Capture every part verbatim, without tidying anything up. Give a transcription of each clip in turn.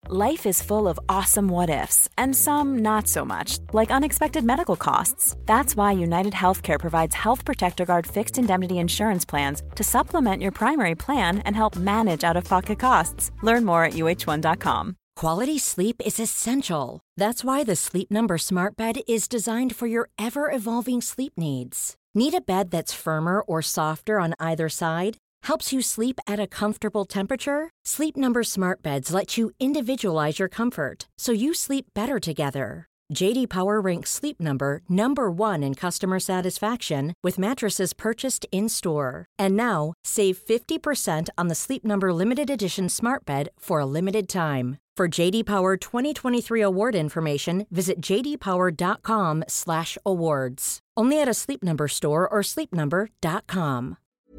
Life is full of awesome what-ifs, and some not so much, like unexpected medical costs. That's why United Healthcare provides Health Protector Guard fixed indemnity insurance plans to supplement your primary plan and help manage out-of-pocket costs. Learn more at U H one dot com. Quality sleep is essential. That's why the Sleep Number Smart Bed is designed for your ever-evolving sleep needs. Need a bed that's firmer or softer on either side? Helps you sleep at a comfortable temperature? Sleep Number Smart Beds let you individualize your comfort, so you sleep better together. J D Power ranks Sleep Number number one in customer satisfaction with mattresses purchased in-store. And now, save fifty percent on the Sleep Number Limited Edition Smart Bed for a limited time. For J D Power twenty twenty-three award information, visit j d power dot com slash awards. Only at a Sleep Number store or sleep number dot com.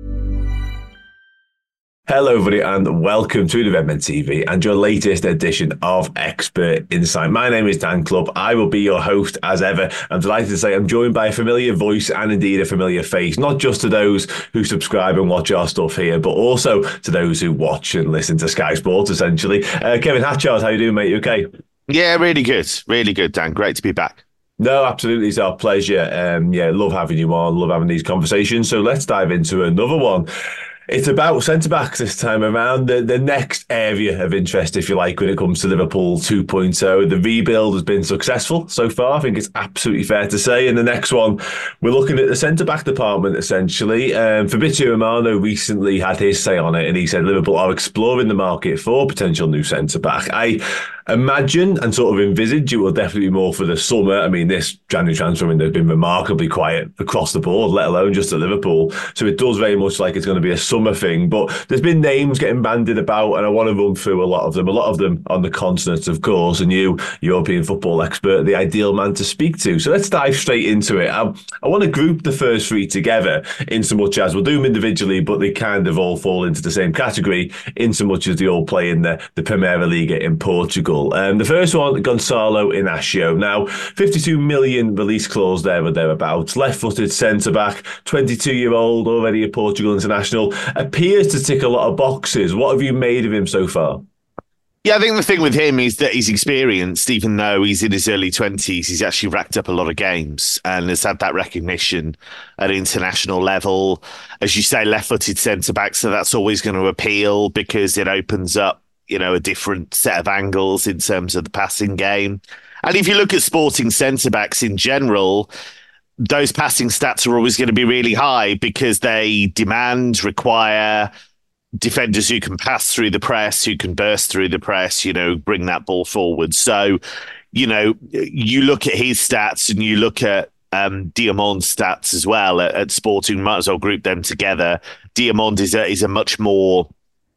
Hello, everybody, and welcome to Redmen T V and your latest edition of Expert Insight. My name is Dan Clubb. I will be your host as ever. I'm delighted to say I'm joined by a familiar voice and indeed a familiar face, not just to those who subscribe and watch our stuff here, but also to those who watch and listen to Sky Sports, essentially. Uh, Kevin Hatchard, how you doing, mate? You okay? Yeah, really good. Really good, Dan. Great to be back. No, absolutely. It's our pleasure. Um, yeah, love having you on, love having these conversations. So let's dive into another one. It's about centre-backs this time around, the, the next area of interest, if you like, when it comes to Liverpool two point oh. The rebuild has been successful so far, I think it's absolutely fair to say. And the next one, we're looking at the centre-back department, essentially. Um, Fabrizio Romano recently had his say on it, and he said Liverpool are exploring the market for potential new centre-back. I imagine and sort of envisage it will definitely be more for the summer. I mean, this January transfer window has been remarkably quiet across the board, let alone just at Liverpool. So it does very much like it's going to be a summer thing. But there's been names getting bandied about, and I want to run through a lot of them. A lot of them on the continent, of course, and you, European football expert, the ideal man to speak to. So let's dive straight into it. I, I want to group the first three together in so much as we'll do them individually, but they kind of all fall into the same category in so much as they all play in the, the Primeira Liga in Portugal. Um, the first one, Gonçalo Inácio. Now, fifty-two million release clause there or thereabouts. Left-footed centre-back, twenty-two-year-old, already a Portugal international. Appears to tick a lot of boxes. What have you made of him so far? Yeah, I think the thing with him is that he's experienced, even though he's in his early twenties, he's actually racked up a lot of games and has had that recognition at international level. As you say, left-footed centre-back, so that's always going to appeal because it opens up, you know, a different set of angles in terms of the passing game. And if you look at Sporting centre-backs in general, those passing stats are always going to be really high because they demand, require defenders who can pass through the press, who can burst through the press, you know, bring that ball forward. So, you know, you look at his stats and you look at um, Diamond's stats as well at, at Sporting, might as well group them together. Diamond is a, is a much more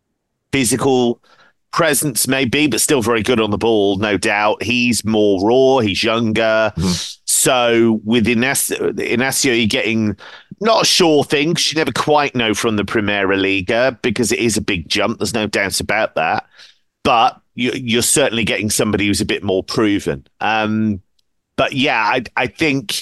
physical presence, maybe, but still very good on the ball, no doubt. He's more raw, he's younger. Mm-hmm. So with Inácio, Inácio, you're getting not a sure thing, because you never quite know from the Primeira Liga, because it is a big jump, there's no doubt about that. But you, you're certainly getting somebody who's a bit more proven. Um, but yeah, I, I think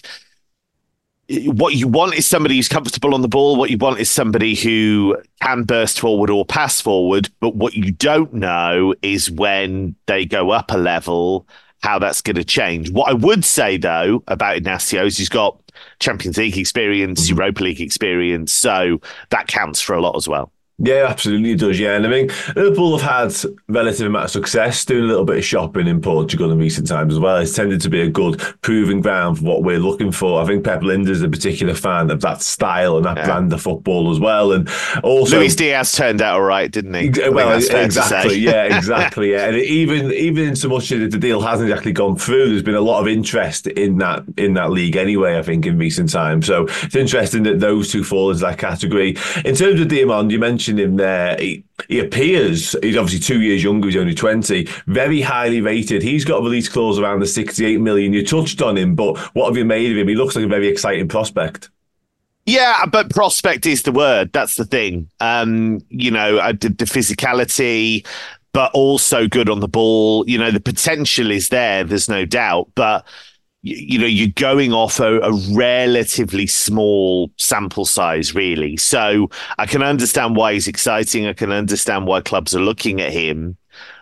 what you want is somebody who's comfortable on the ball. What you want is somebody who can burst forward or pass forward. But what you don't know is when they go up a level, how that's going to change. What I would say, though, about Inácio is he's got Champions League experience, mm-hmm. Europa League experience. So that counts for a lot as well. Yeah, absolutely it does, yeah. And I mean, Liverpool have had relative amount of success doing a little bit of shopping in Portugal in recent times as well. It's tended to be a good proving ground for what we're looking for. I think Pep Lijnders is a particular fan of that style and that yeah. brand of football as well. And also, Luis Diaz turned out all right, didn't he? Well, exactly, yeah, exactly, yeah. And even even in so much that the deal hasn't actually gone through, there's been a lot of interest in that in that league anyway, I think, in recent times. So it's interesting that those two fall into that category. In terms of Diamond, you mentioned him there. He, he appears, he's obviously two years younger, he's only twenty, very highly rated. He's got a release clause around the sixty-eight million. You touched on him, but what have you made of him? He looks like a very exciting prospect. Yeah, but prospect is the word. That's the thing. Um, you know, the, the physicality, but also good on the ball. You know, the potential is there, there's no doubt, but you know, you're going off a, a relatively small sample size, really. So I can understand why he's exciting. I can understand why clubs are looking at him.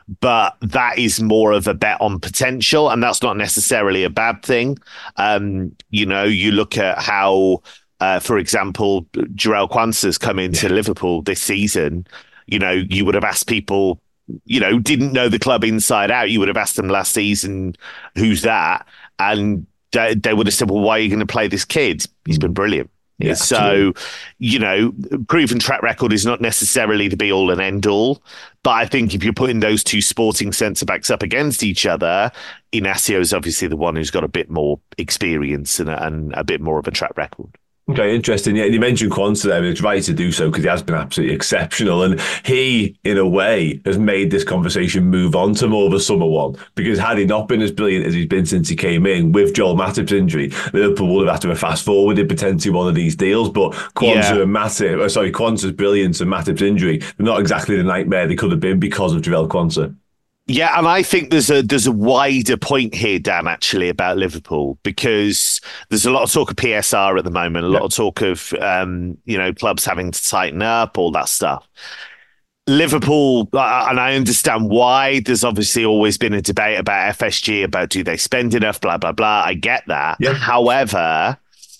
but that is more of a bet on potential, and that's not necessarily a bad thing. Um, you know, you look at how, uh, for example, Jarell Quansah's come into yeah. Liverpool this season. You know, you would have asked people, you know, didn't know the club inside out. You would have asked them last season, who's that? And they, they would have said, well, why are you going to play this kid? He's been brilliant. Yeah, so, absolutely. You know, proven track record is not necessarily the be all and end all. But I think if you're putting those two sporting centre backs up against each other, Inacio is obviously the one who's got a bit more experience and, and a bit more of a track record. Okay, interesting. Yeah, and you mentioned Quansah there. It's right to do so because he has been absolutely exceptional. And he, in a way, has made this conversation move on to more of a summer one. Because had he not been as brilliant as he's been since he came in, with Joel Matip's injury, Liverpool would have had to have fast-forwarded potentially one of these deals. But Quansah yeah. and Matip, oh, sorry, Quansah's brilliance and Matip's injury, they're not exactly the nightmare they could have been because of Jarell Quansah. Yeah, and I think there's a there's a wider point here, Dan, actually, about Liverpool, because there's a lot of talk of P S R at the moment, a lot yeah. of talk of um, you know, clubs having to tighten up, all that stuff. Liverpool, uh, and I understand why. There's obviously always been a debate about F S G, about do they spend enough, blah blah blah. I get that. Yeah. However,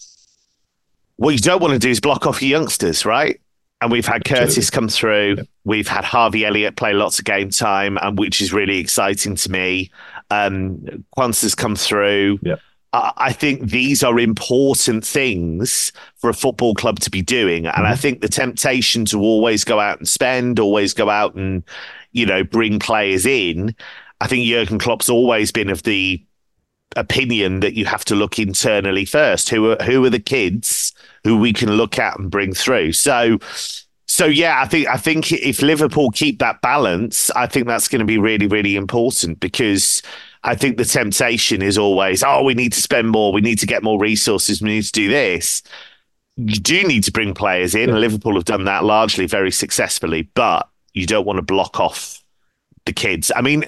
what you don't want to do is block off your youngsters, right? And we've had Curtis Absolutely. come through. Yep. We've had Harvey Elliott play lots of game time, and which is really exciting to me. Um, Quansah's come through. Yep. I, I think these are important things for a football club to be doing. And mm-hmm. I think the temptation to always go out and spend, always go out and, you know, bring players in. I think Jurgen Klopp's always been of the opinion that you have to look internally first. Who are who are the kids who we can look at and bring through? So, so yeah, I think I think if Liverpool keep that balance, I think that's going to be really, really important, because I think the temptation is always, oh, we need to spend more, we need to get more resources, we need to do this. You do need to bring players in, and Liverpool have done that largely very successfully, but you don't want to block off the kids. I mean,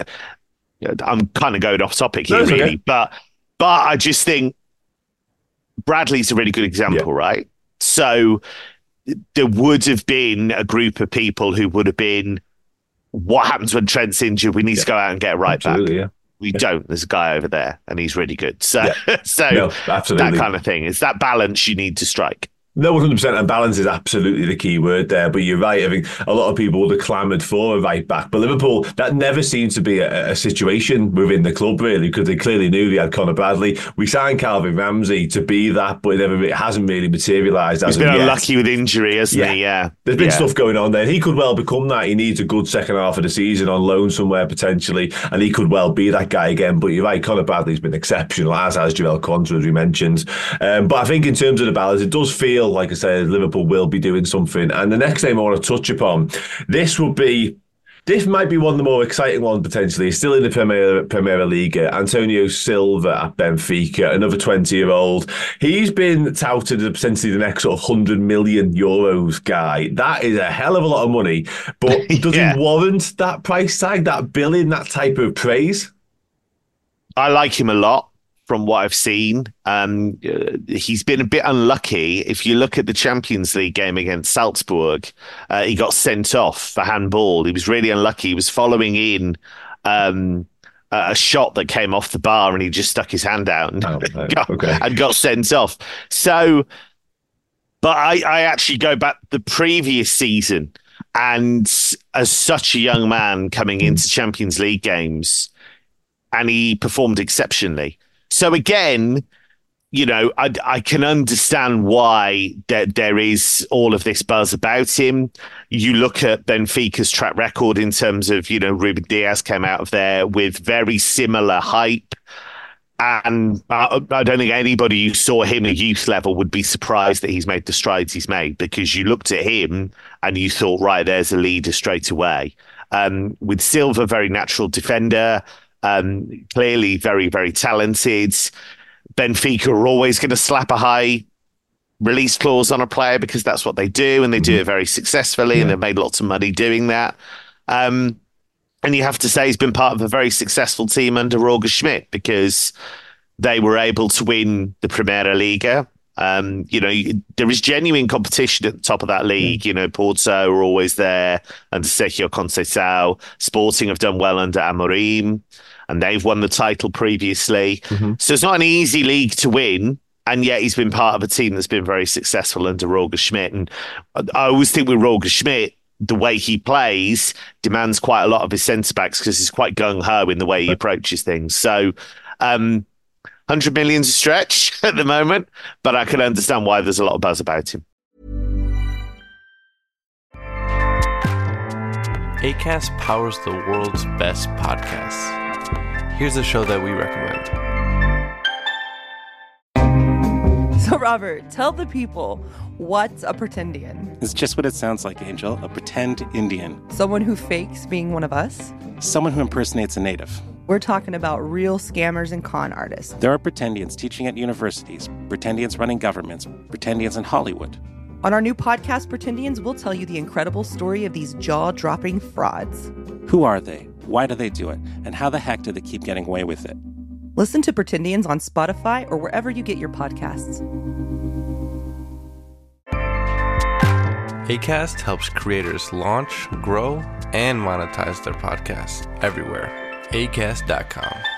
I'm kind of going off topic here, no, really, okay. but but I just think Bradley's a really good example, yeah. right? So there would have been a group of people who would have been, what happens when Trent's injured? We need yeah. to go out and get it right Absolutely, back. Yeah. We yeah. don't. There's a guy over there, and he's really good. So, yeah. so no, that kind of thing. It's that balance you need to strike. No, one hundred percent, and balance is absolutely the key word there. But you're right. I think a lot of people would have clamoured for a right back, but Liverpool, that never seemed to be a, a situation within the club, really, because they clearly knew they had Conor Bradley. We signed Calvin Ramsey to be that, but it, never, it hasn't really materialised. He's been unlucky with injury, hasn't yeah. he? Yeah. There's been yeah. stuff going on there. He could well become that. He needs a good second half of the season on loan somewhere, potentially, and he could well be that guy again. But you're right, Conor Bradley's been exceptional, as has Jarell Quansah, as we mentioned. Um, but I think in terms of the balance, it does feel, like I said, Liverpool will be doing something. And the next name I want to touch upon, this will be, this might be one of the more exciting ones potentially. Still in the Premier Premier League, Antonio Silva at Benfica, another twenty-year-old. He's been touted as potentially the next sort of one hundred million euros guy. That is a hell of a lot of money, but does yeah. he warrant that price tag, that billing, that type of praise? I like him a lot. From what I've seen, um, uh, he's been a bit unlucky. If you look at the Champions League game against Salzburg, uh, he got sent off for handball. He was really unlucky. He was following in um, a shot that came off the bar, and he just stuck his hand out and, oh, no. got, okay. and got sent off. So, but I, I actually go back the previous season, and as such a young man coming into Champions League games, and he performed exceptionally. So again, you know, I, I can understand why there, there is all of this buzz about him. You look at Benfica's track record in terms of, you know, Ruben Diaz came out of there with very similar hype. And I, I don't think anybody who saw him at youth level would be surprised that he's made the strides he's made, because you looked at him and you thought, right, there's a leader straight away. Um, with Silva, very natural defender. Um, clearly very, very talented. Benfica are always going to slap a high release clause on a player because that's what they do, and they do it very successfully, yeah. and they've made lots of money doing that. Um, and you have to say he's been part of a very successful team under Roger Schmidt, because they were able to win the Primera Liga. Um, you know, there is genuine competition at the top of that league. Mm. You know, Porto are always there under Sergio Conceição. Sporting have done well under Amorim, and they've won the title previously. Mm-hmm. So it's not an easy league to win. And yet he's been part of a team that's been very successful under Roger Schmidt. And I always think with Roger Schmidt, the way he plays demands quite a lot of his centre-backs because he's quite gung-ho in the way he approaches things. So um, one hundred million's a stretch at the moment, but I can understand why there's a lot of buzz about him. Acast powers the world's best podcasts. Here's a show that we recommend. So, Robert, tell the people, what's a pretendian? It's just what it sounds like, Angel. A pretend Indian. Someone who fakes being one of us? Someone who impersonates a native. We're talking about real scammers and con artists. There are pretendians teaching at universities, pretendians running governments, pretendians in Hollywood. On our new podcast, Pretendians, we'll tell you the incredible story of these jaw-dropping frauds. Who are they? Why do they do it? And how the heck do they keep getting away with it? Listen to Pretendians on Spotify or wherever you get your podcasts. Acast helps creators launch, grow, and monetize their podcasts everywhere. Acast dot com.